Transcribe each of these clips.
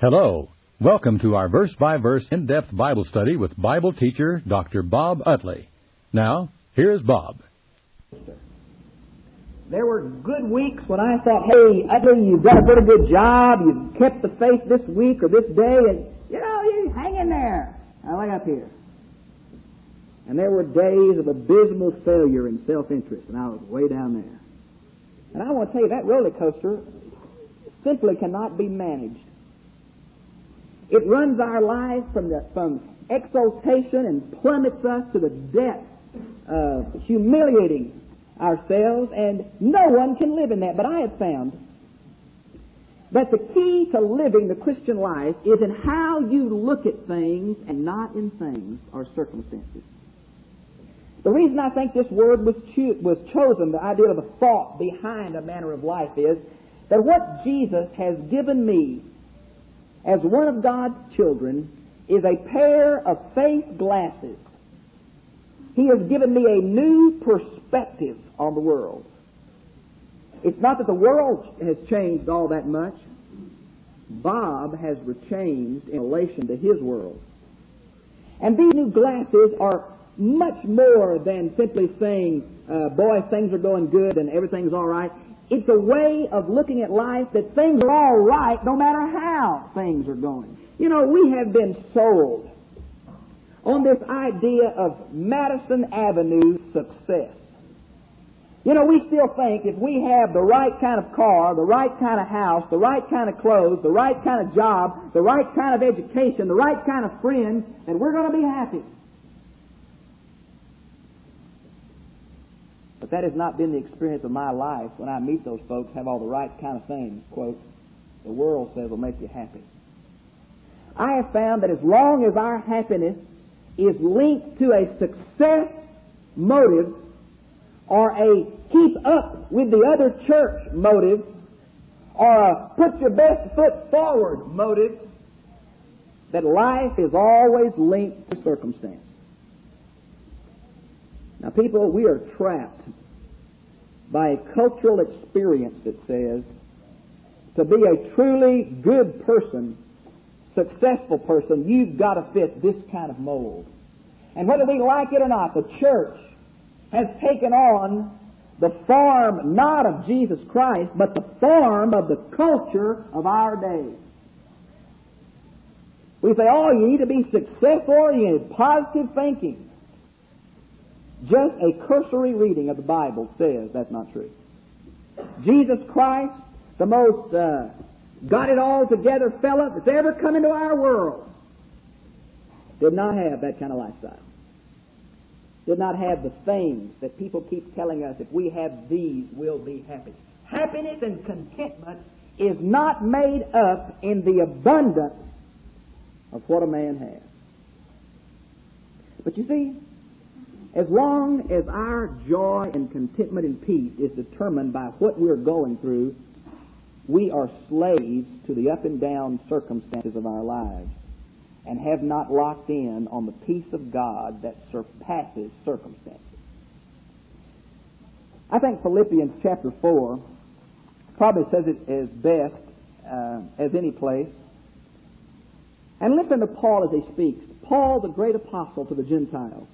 Hello. Welcome to our verse-by-verse in-depth Bible study with Bible teacher Dr. Bob Utley. Now, here's Bob. There were good weeks when I thought, hey, Utley, you've done a pretty good job. You've kept the faith this week or this day, and, you hang in there. Now, look up here. And there were days of abysmal failure and self-interest, and I was way down there. And I want to tell you, that roller coaster simply cannot be managed. It runs our life from exaltation and plummets us to the depth of humiliating ourselves, and no one can live in that. But I have found that the key to living the Christian life is in how you look at things and not in things or circumstances. The reason I think this word was chosen, the idea of the thought behind a manner of life, is that what Jesus has given me as one of God's children is a pair of faith glasses. He has given me a new perspective on the world. It's not that the world has changed all that much. Bob has changed in relation to his world. And these new glasses are much more than simply saying, boy, things are going good and everything's all right. It's a way of looking at life that things are all right no matter how things are going. We have been sold on this idea of Madison Avenue success. We still think if we have the right kind of car, the right kind of house, the right kind of clothes, the right kind of job, the right kind of education, the right kind of friends, that we're going to be happy. But that has not been the experience of my life when I meet those folks, have all the right kind of things, quote, the world says will make you happy. I have found that as long as our happiness is linked to a success motive or a keep up with the other church motive or a put your best foot forward motive, that life is always linked to circumstance. Now, people, we are trapped by a cultural experience that says to be a truly good person, successful person, you've got to fit this kind of mold. And whether we like it or not, the church has taken on the form not of Jesus Christ, but the form of the culture of our day. We say, you need to be success-oriented, positive thinking. Just a cursory reading of the Bible says that's not true. Jesus Christ, the most got-it-all-together fella that's ever come into our world, did not have that kind of lifestyle. Did not have the things that people keep telling us, if we have these, we'll be happy. Happiness and contentment is not made up in the abundance of what a man has. But you see, as long as our joy and contentment and peace is determined by what we're going through, we are slaves to the up and down circumstances of our lives and have not locked in on the peace of God that surpasses circumstances. I think Philippians chapter 4 probably says it as best as any place. And listen to Paul as he speaks. Paul, the great apostle to the Gentiles.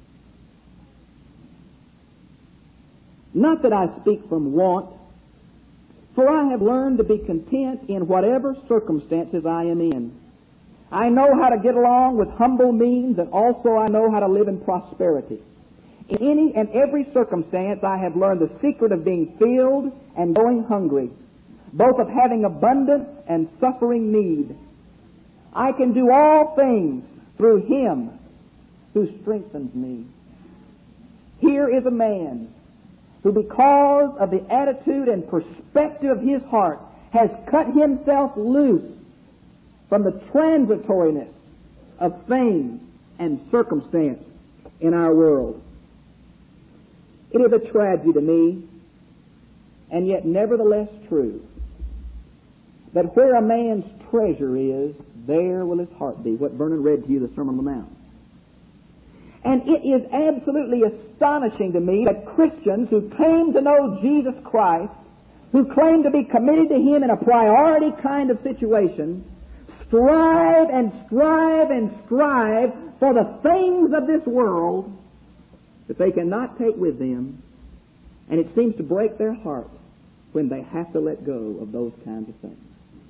Not that I speak from want, for I have learned to be content in whatever circumstances I am in. I know how to get along with humble means, and also I know how to live in prosperity. In any and every circumstance I have learned the secret of being filled and going hungry, both of having abundance and suffering need. I can do all things through Him who strengthens me. Here is a man who, because of the attitude and perspective of his heart, has cut himself loose from the transitoriness of things and circumstance in our world. It is a tragedy to me, and yet nevertheless true, that where a man's treasure is, there will his heart be. What Vernon read to you, the Sermon on the Mount. And it is absolutely astonishing to me that Christians who claim to know Jesus Christ, who claim to be committed to Him in a priority kind of situation, strive and strive and strive for the things of this world that they cannot take with them, and it seems to break their hearts when they have to let go of those kinds of things.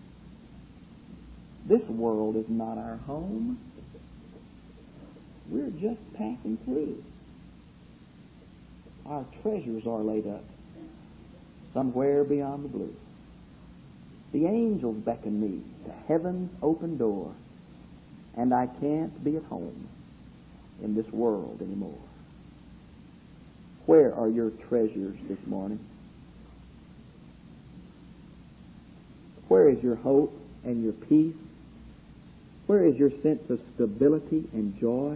This world is not our home. We're just passing through. Our treasures are laid up somewhere beyond the blue. The angels beckon me to heaven's open door, and I can't be at home in this world anymore. Where are your treasures this morning? Where is your hope and your peace? Where is your sense of stability and joy?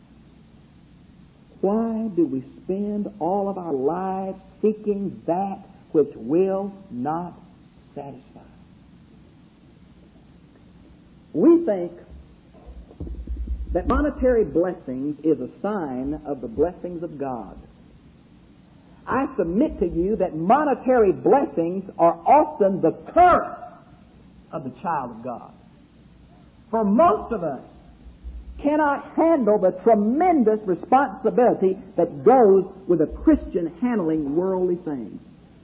Why do we spend all of our lives seeking that which will not satisfy? We think that monetary blessings is a sign of the blessings of God. I submit to you that monetary blessings are often the curse of the child of God. For most of us cannot handle the tremendous responsibility that goes with a Christian handling worldly things.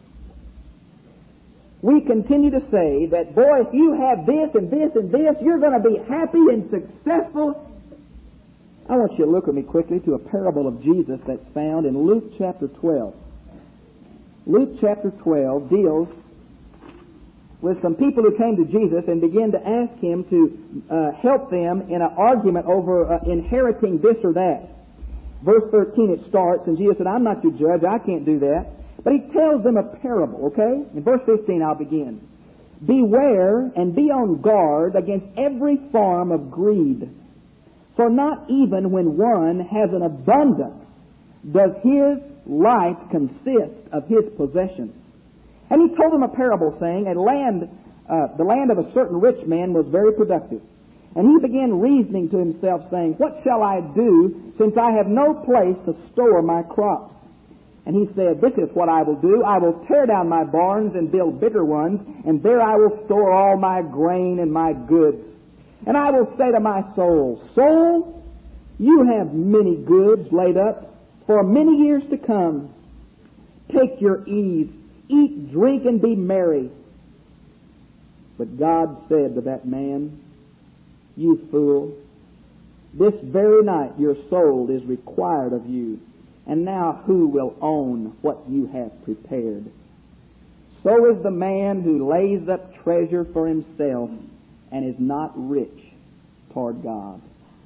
We continue to say that, boy, if you have this and this and this, you're going to be happy and successful. I want you to look with me quickly to a parable of Jesus that's found in Luke chapter 12. Luke chapter 12 deals with some people who came to Jesus and began to ask Him to help them in an argument over inheriting this or that. Verse 13 it starts, and Jesus said, I'm not your judge, I can't do that. But He tells them a parable, okay? In verse 15 I'll begin. Beware and be on guard against every form of greed. For not even when one has an abundance does his life consist of his possessions. And He told them a parable, saying, the land of a certain rich man was very productive. And he began reasoning to himself, saying, what shall I do, since I have no place to store my crops? And he said, this is what I will do. I will tear down my barns and build bigger ones, and there I will store all my grain and my goods. And I will say to my soul, soul, you have many goods laid up for many years to come. Take your ease. Eat, drink, and be merry. But God said to that man, you fool, this very night your soul is required of you, and now who will own what you have prepared? So is the man who lays up treasure for himself and is not rich toward God.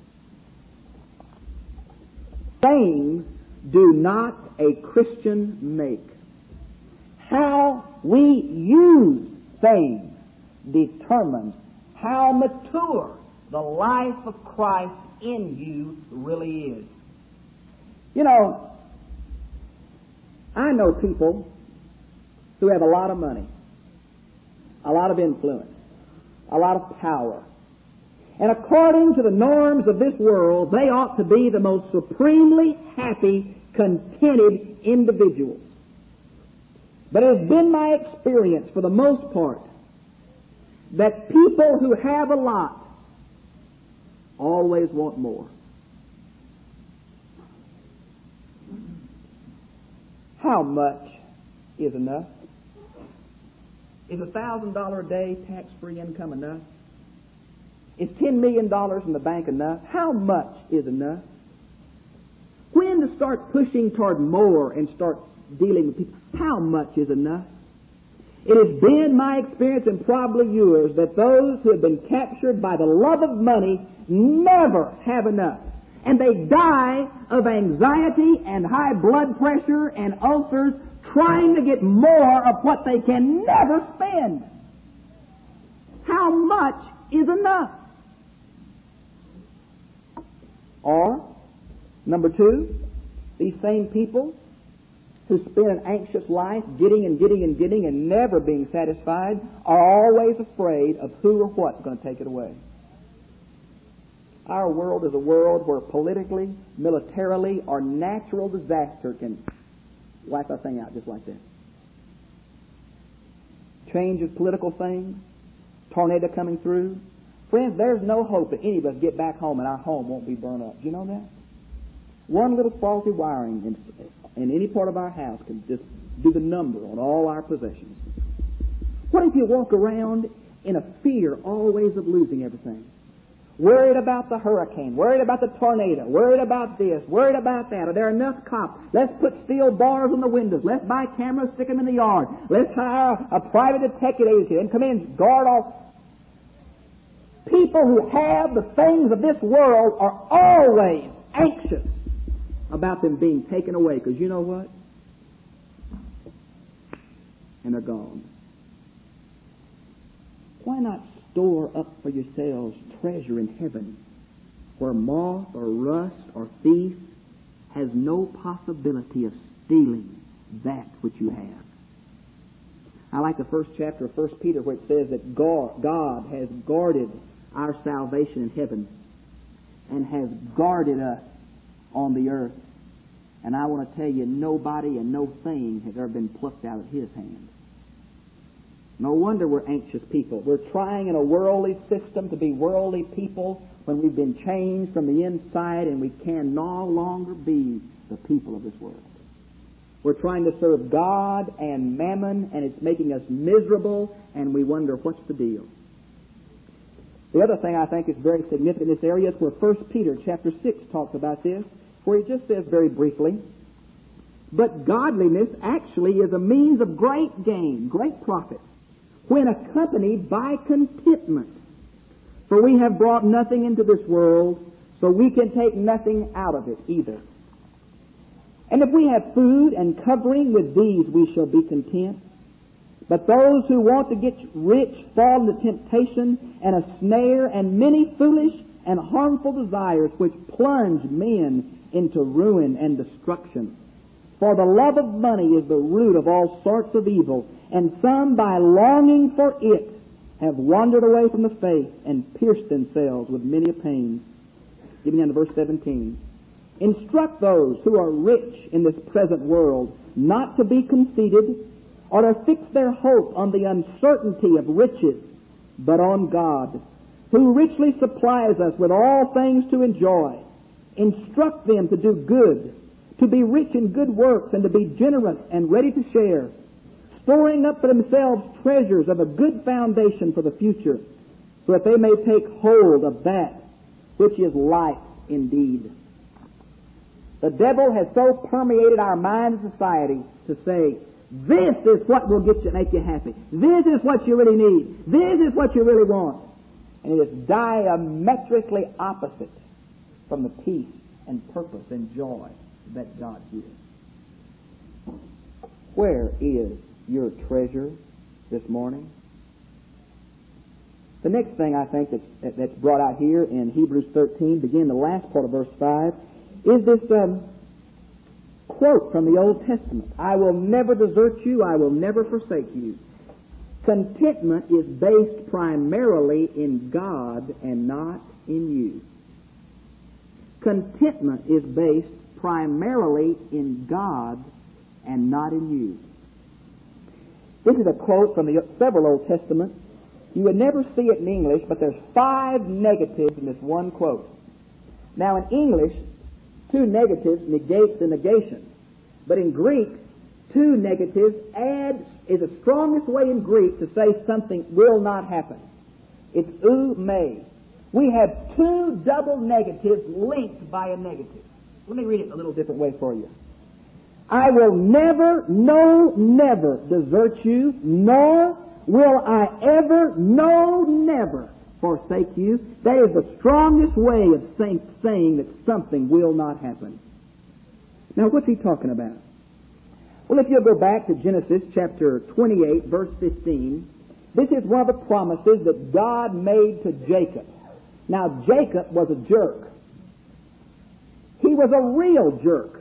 Things do not a Christian make. How we use things determines how mature the life of Christ in you really is. You know, I know people who have a lot of money, a lot of influence, a lot of power. And according to the norms of this world, they ought to be the most supremely happy, contented individuals. But it has been my experience, for the most part, that people who have a lot always want more. How much is enough? Is $1,000 a day tax-free income enough? Is $10 million in the bank enough? How much is enough? When to start pushing toward more and start dealing with people? How much is enough? It has been my experience, and probably yours, that those who have been captured by the love of money never have enough. And they die of anxiety and high blood pressure and ulcers trying to get more of what they can never spend. How much is enough? Or, number two, these same people who spend an anxious life getting and getting and getting and never being satisfied are always afraid of who or what's going to take it away. Our world is a world where politically, militarily, or natural disaster can wipe a thing out just like that. Change of political things, tornado coming through, Friends, there's no hope that any of us get back home and our home won't be burned up. Do you know that? One little faulty wiring in any part of our house can just do the number on all our possessions. What if you walk around in a fear always of losing everything? Worried about the hurricane, worried about the tornado, worried about this, worried about that. Are there enough cops? Let's put steel bars on the windows. Let's buy cameras, stick them in the yard. Let's hire a private detective agency and come in and guard all. People who have the things of this world are always anxious about them being taken away, because you know what? And they're gone. Why not store up for yourselves treasure in heaven, where moth or rust or thief has no possibility of stealing that which you have? I like the first chapter of 1 Peter where it says that God has guarded our salvation in heaven and has guarded us on the earth. And I want to tell you, nobody and no thing has ever been plucked out of His hand. No wonder we're anxious people. We're trying in a worldly system to be worldly people when we've been changed from the inside and we can no longer be the people of this world. We're trying to serve God and mammon, and it's making us miserable, and we wonder, what's the deal? The other thing I think is very significant in this area is where 1 Peter chapter 6 talks about this, where he just says very briefly, but godliness actually is a means of great gain, great profit, when accompanied by contentment. For we have brought nothing into this world, so we can take nothing out of it either. And if we have food and covering, with these we shall be content. But those who want to get rich fall into temptation and a snare and many foolish and harmful desires which plunge men into ruin and destruction. For the love of money is the root of all sorts of evil, and some by longing for it have wandered away from the faith and pierced themselves with many pains. Giving down to verse 17. Instruct those who are rich in this present world not to be conceited, or to fix their hope on the uncertainty of riches, but on God, who richly supplies us with all things to enjoy. Instruct them to do good, to be rich in good works, and to be generous and ready to share, storing up for themselves treasures of a good foundation for the future, so that they may take hold of that which is life indeed. The devil has so permeated our mind and society to say, this is what will make you happy. This is what you really need. This is what you really want. And it is diametrically opposite from the peace and purpose and joy that God gives. Where is your treasure this morning? The next thing I think that's brought out here in Hebrews 13, begin the last part of verse 5, is this quote from the Old Testament. I will never desert you, I will never forsake you. Contentment is based primarily in God and not in you. Contentment is based primarily in God and not in you. This is a quote from several Old Testaments. You would never see it in English, but there's 5 negatives in this one quote. Now in English, 2 negatives negate the negation. But in Greek, 2 negatives is the strongest way in Greek to say something will not happen. It's ou may. We have 2 double negatives linked by a negative. Let me read it a little different way for you. I will never, no, never desert you, nor will I ever, no, never forsake you. That is the strongest way of saying that something will not happen. Now, what's he talking about? Well, if you'll go back to Genesis chapter 28, verse 15, this is one of the promises that God made to Jacob. Now, Jacob was a jerk. He was a real jerk.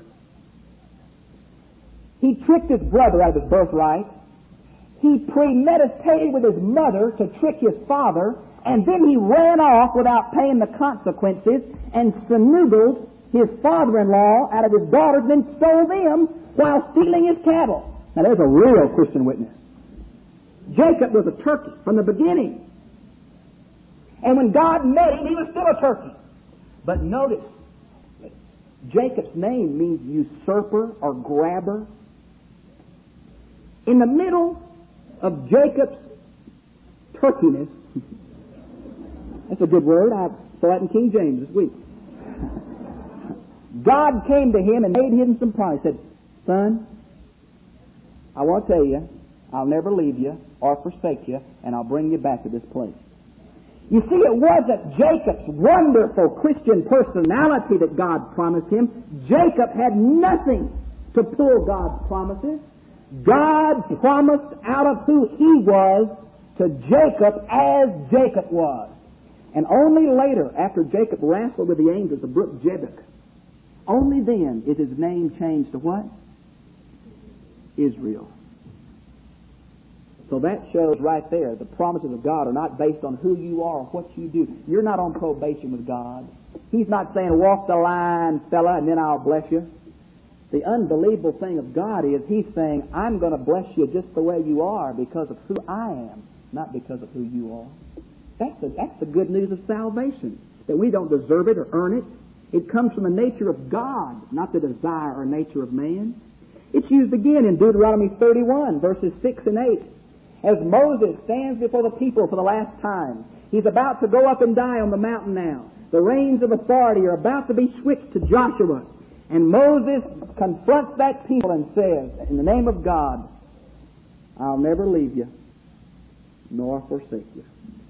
He tricked his brother out of his birthright. He premeditated with his mother to trick his father, and then he ran off without paying the consequences and snoogled his father-in-law out of his daughters and then stole them while stealing his cattle. Now there's a real Christian witness. Jacob was a turkey from the beginning. And when God met him, he was still a turkey. But notice, Jacob's name means usurper or grabber. In the middle of Jacob's turkeyness, that's a good word, I saw that in King James this week. God came to him and made him some promise. He said, son, I want to tell you, I'll never leave you or forsake you, and I'll bring you back to this place. You see, it wasn't Jacob's wonderful Christian personality that God promised him. Jacob had nothing to pull God's promises. God promised out of who he was to Jacob as Jacob was. And only later, after Jacob wrestled with the angels of Brook Jabbok, only then is his name changed to what? Israel. So that shows right there, the promises of God are not based on who you are or what you do. You're not on probation with God. He's not saying, walk the line, fella, and then I'll bless you. The unbelievable thing of God is He's saying, I'm going to bless you just the way you are because of who I am, not because of who you are. That's the good news of salvation, that we don't deserve it or earn it. It comes from the nature of God, not the desire or nature of man. It's used again in Deuteronomy 31, verses 6 and 8. As Moses stands before the people for the last time, he's about to go up and die on the mountain now. The reins of authority are about to be switched to Joshua. And Moses confronts that people and says, in the name of God, I'll never leave you, nor forsake you.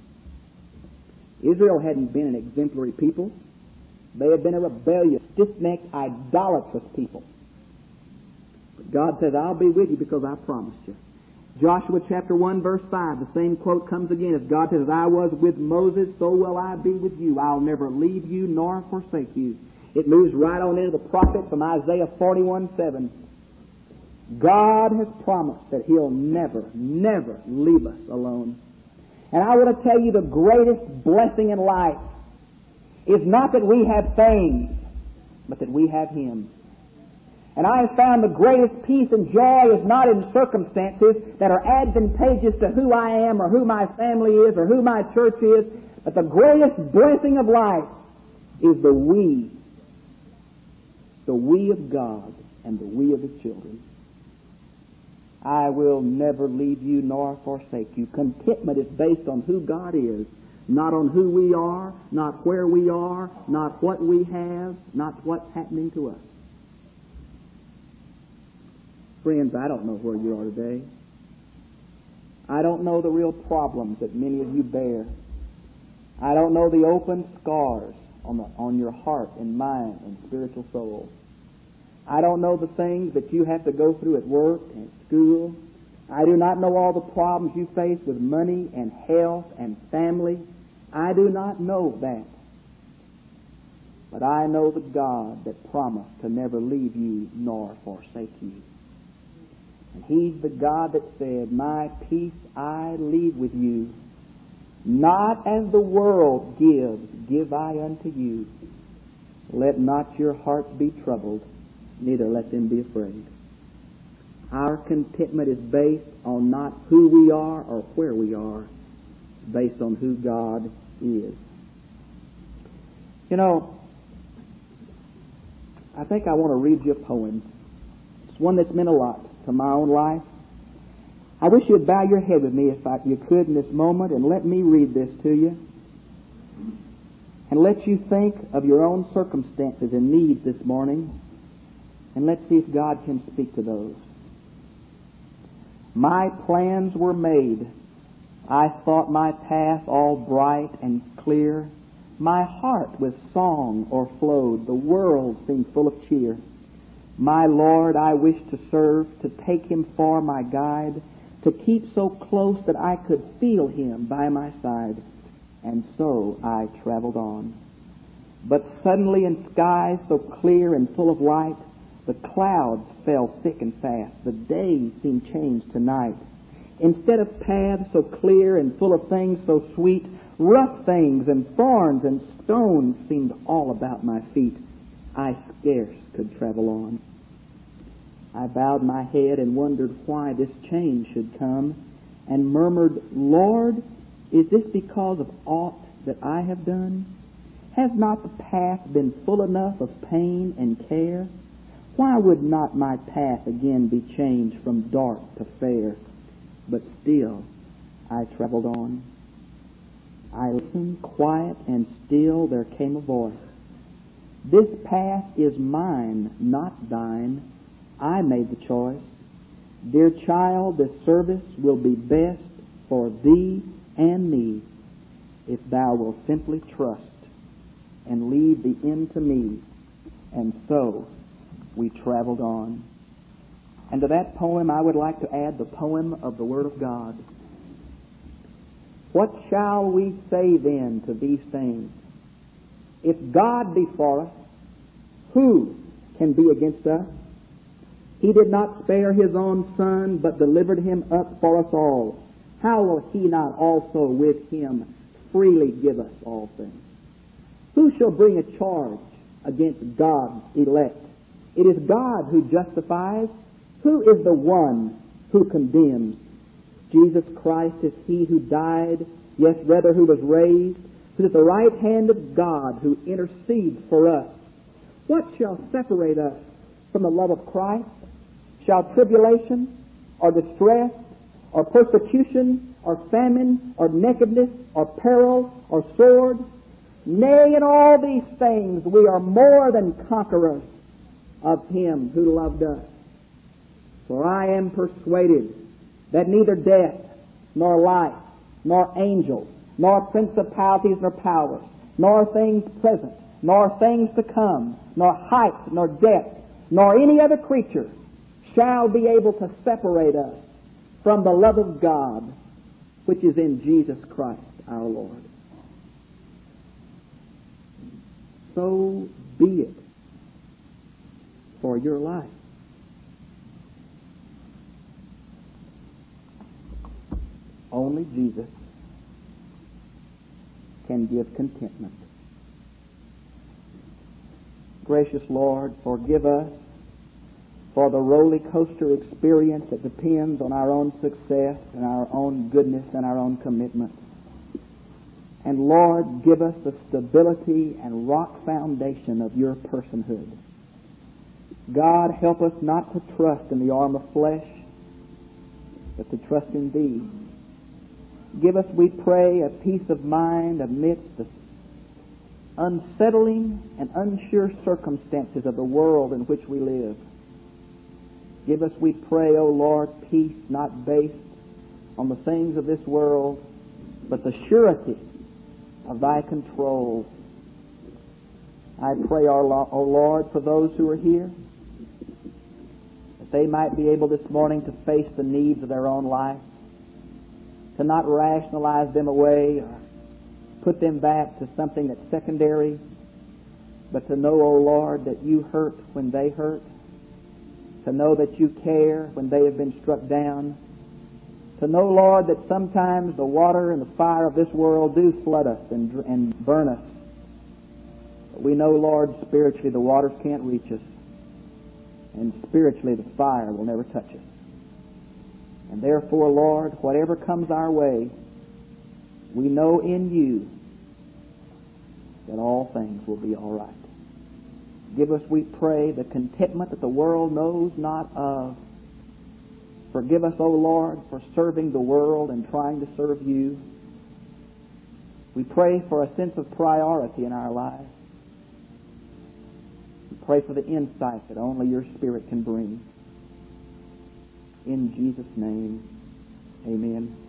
Israel hadn't been an exemplary people. They had been a rebellious, stiff-necked, idolatrous people. But God says, I'll be with you because I promised you. Joshua chapter 1, verse 5, the same quote comes again as God says, as I was with Moses, so will I be with you. I'll never leave you nor forsake you. It moves right on into the prophet from Isaiah 41:7. God has promised that He'll never, never leave us alone. And I want to tell you the greatest blessing in life is not that we have things, but that we have Him. And I have found the greatest peace and joy is not in circumstances that are advantageous to who I am or who my family is or who my church is, but the greatest blessing of life is the we of God and the we of His children. I will never leave you nor forsake you. Contentment is based on who God is, not on who we are, not where we are, not what we have, not what's happening to us. Friends, I don't know where you are today. I don't know the real problems that many of you bear. I don't know the open scars on your heart and mind and spiritual soul. I don't know the things that you have to go through at work and at school. I do not know all the problems you face with money and health and family. I do not know that. But I know the God that promised to never leave you nor forsake you. And He's the God that said, my peace I leave with you. Not as the world gives, give I unto you. Let not your hearts be troubled, neither let them be afraid. Our contentment is based on not who we are or where we are, based on who God is. You know, I think I want to read you a poem. It's one that's meant a lot to my own life. I wish you'd bow your head with me if you could in this moment and let me read this to you. And let you think of your own circumstances and needs this morning. And let's see if God can speak to those. My plans were made. I thought my path all bright and clear. My heart with song o'erflowed. The world seemed full of cheer. My Lord I wish to serve, to take Him for my guide, to keep so close that I could feel Him by my side. And so I traveled on. But suddenly in skies so clear and full of light, the clouds fell thick and fast. The day seemed changed to night. Instead of paths so clear and full of things so sweet, rough things and thorns and stones seemed all about my feet. I scarce could travel on. I bowed my head and wondered why this change should come, and murmured, Lord, is this because of aught that I have done? Has not the path been full enough of pain and care? Why would not my path again be changed from dark to fair? But still I traveled on. I listened, quiet and still there came a voice. This path is mine, not thine. I made the choice. Dear child, this service will be best for thee and me if thou wilt simply trust and leave the end to me. And so we traveled on. And to that poem I would like to add the poem of the Word of God. What shall we say then to these things? If God be for us, who can be against us? He did not spare His own Son, but delivered Him up for us all. How will He not also with Him freely give us all things? Who shall bring a charge against God's elect? It is God who justifies. Who is the one who condemns? Jesus Christ is He who died, yes, rather who was raised, who is at the right hand of God, who intercedes for us. What shall separate us from the love of Christ? Shall tribulation, or distress, or persecution, or famine, or nakedness, or peril, or sword? Nay, in all these things we are more than conquerors of Him who loved us. For I am persuaded that neither death, nor life, nor angels, nor principalities, nor powers, nor things present, nor things to come, nor height, nor depth, nor any other creature shall be able to separate us from the love of God which is in Jesus Christ our Lord. So be it for your life. Only Jesus can give contentment. Gracious Lord, forgive us for the roller coaster experience that depends on our own success and our own goodness and our own commitment. And Lord, give us the stability and rock foundation of your personhood. God, help us not to trust in the arm of flesh, but to trust in Thee. Give us, we pray, a peace of mind amidst the unsettling and unsure circumstances of the world in which we live. Give us, we pray, O Lord, peace not based on the things of this world, but the surety of Thy control. I pray, O Lord, for those who are here, that they might be able this morning to face the needs of their own life, to not rationalize them away or put them back to something that's secondary, but to know, O Lord, that You hurt when they hurt, to know that You care when they have been struck down, to know, Lord, that sometimes the water and the fire of this world do flood us and burn us. But we know, Lord, spiritually the waters can't reach us, and spiritually the fire will never touch us. And therefore, Lord, whatever comes our way, we know in You that all things will be all right. Give us, we pray, the contentment that the world knows not of. Forgive us, O Lord, for serving the world and trying to serve You. We pray for a sense of priority in our lives. We pray for the insight that only Your Spirit can bring. In Jesus' name, amen.